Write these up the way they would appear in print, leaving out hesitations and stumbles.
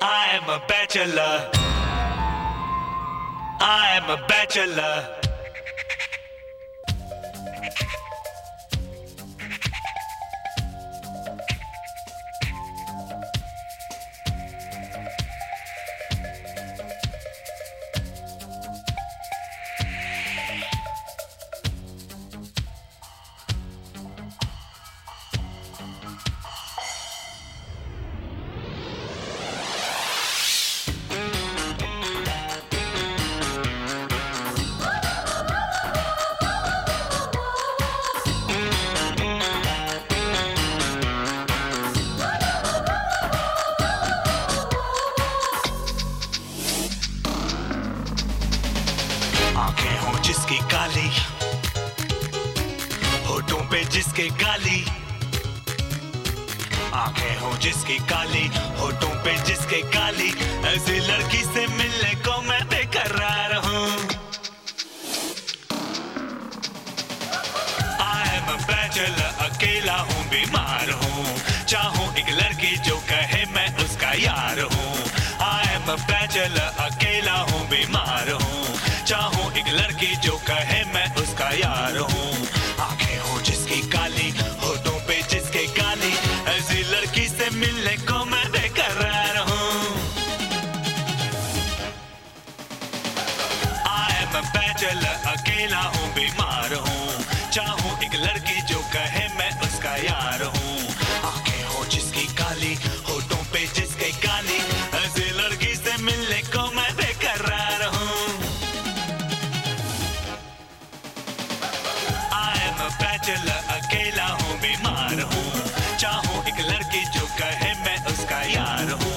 I am a bachelor. I am a bachelor. आंखें हो जिसकी काली, होठों पे जिसके गाली। आंखें हो जिसकी काली, होठों पे जिसके गाली। ऐसी लड़की से मिलने को मैं बेकरार हूँ। I am a bachelor, अकेला हूँ, बीमार हूँ। चाहूँ एक लड़की जो कहे मैं उसका यार हूँ। I am a bachelor, अकेला हूँ, बीमार हूँ। चाहूँ एक लड़की जो कहे मैं उसका यार हूँ। आंखें हो जिसकी काली, होठों पे जिसके गाली। ऐसी लड़की से मिलने को मैं बेकरार हूँ। I am a bachelor, अकेला हूँ, बीमार हूँ। चाहूँ एक लड़की जो कहे मैं उसका यार हूँ। आंखें हो जिसकी काली, होठों पे जिसके गाली। ऐसी लड़की से मिलने को मैं बेकरार हूँ। बैचलर, अकेला हूँ, बीमार हूँ। चाहूँ एक लड़की जो कहे मैं उसका यार हूँ।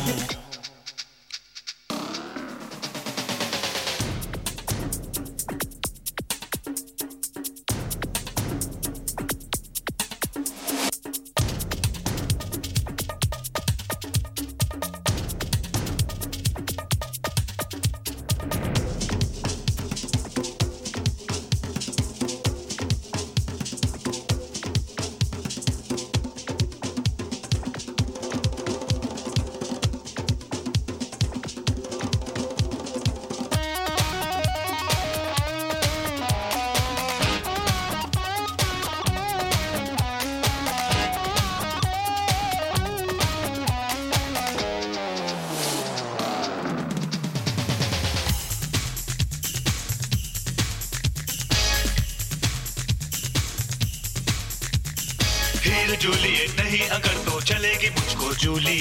हीर जूलियट नहीं अगर तो चलेगी मुझको जूली।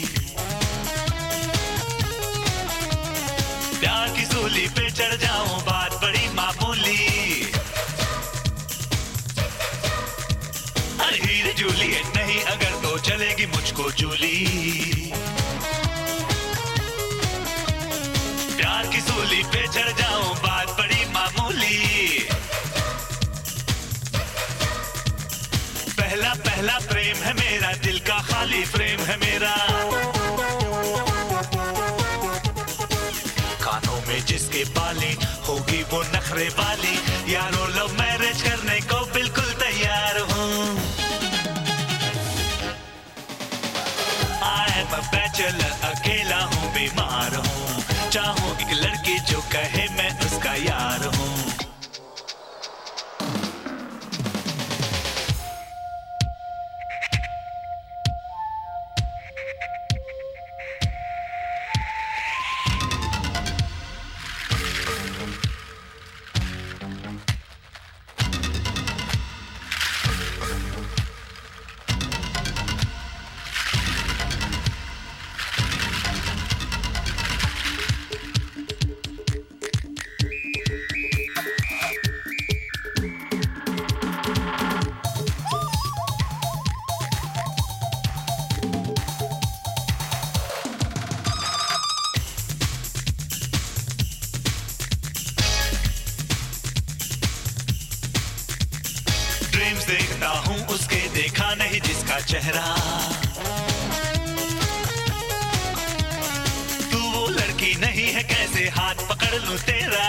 प्यार की सूली पे चढ़ जाऊं, बात बड़ी मामूली। अरे हीर जूलियट नहीं अगर तो चलेगी मुझको जूली। प्यार की सूली पे चढ़ जाऊं, बात बड़ी मामूली। पहला पहला प्रेम है मेरा, दिल का खाली फ्रेम है मेरा। कानों में जिसके बाली, होगी वो नखरे वाली। यारो लव मैरिज करने को बिल्कुल तैयार हूँ। I am a bachelor, अकेला हूँ, बीमार हूँ। चाहूँ एक लड़की जो कहे मैं उसका यार हूँ। ड्रीम्स देखता हूँ उसके, देखा नहीं जिसका चेहरा। तू वो लड़की नहीं है, कैसे हाथ पकड़ लूं तेरा।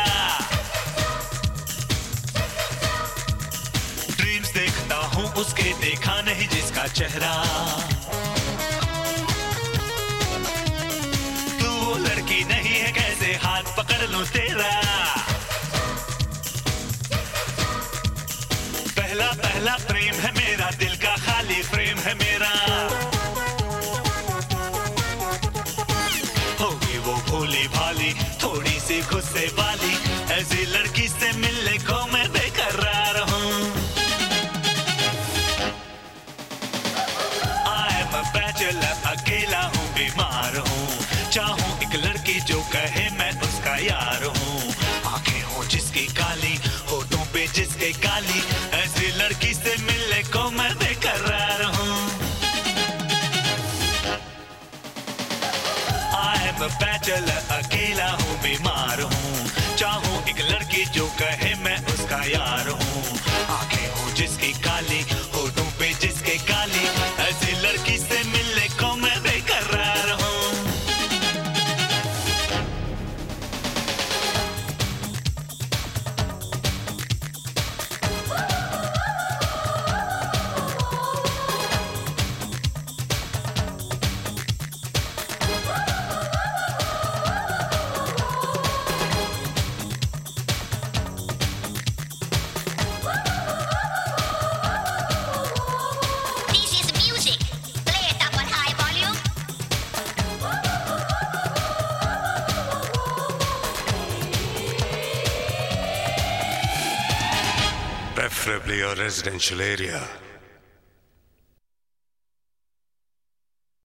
ड्रीम्स देखता हूँ उसके, देखा नहीं जिसका चेहरा। हाथ पकड़ लूं तेरा। पहला पहला प्रेम है मेरा, दिल का खाली फ्रेम है मेरा। होगी वो भोली भाली, थोड़ी सी गुस्से वाली, ऐसी लड़की से मिलने को मैं बेकरार हूँ। I am a bachelor, अकेला हूँ, बीमार हूँ। चाहूँ एक लड़की जो कहे मैं उसका यार हूँ। आंखें हो जिसकी काली, होठों पे जिसके काली, ऐसी लड़की से मिलने को मैं बेकरार हूँ। I am a bachelor, अकेला हूँ, बीमार हूँ। चाहूँ एक लड़की जो कहे मैं उसका यार हूँ। आंखें हो जिसकी काली, होठों पे जिसके काली, ऐसी लड़की से मिलने को मैं बेकरार हूँ। Preferably a residential area.